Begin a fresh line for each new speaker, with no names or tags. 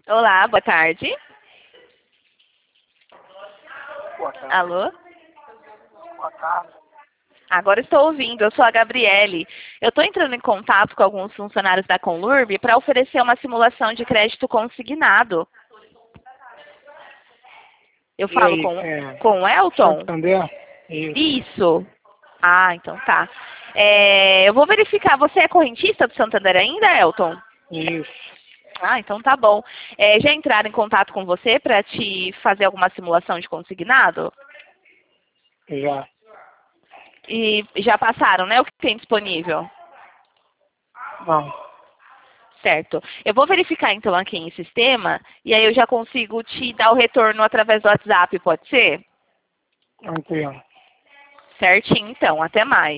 Olá, boa tarde.
Boa tarde.
Alô?
Boa tarde.
Agora estou ouvindo, eu sou a Gabriele. Eu estou entrando em contato com alguns funcionários da Conlurb para oferecer uma simulação de crédito consignado. Eu
E
falo
aí,
com o Elton?
Santander? Isso.
Isso. Ah, então tá. Eu vou verificar, você é correntista do Santander ainda, Elton?
Isso.
Ah, então tá bom. Já entraram em contato com você para te fazer alguma simulação de consignado?
Já.
E já passaram, né? O que tem disponível?
Não.
Certo. Eu vou verificar então aqui em sistema e aí eu já consigo te dar o retorno através do WhatsApp, pode ser?
Tranquilo.
Certinho, então. Até mais.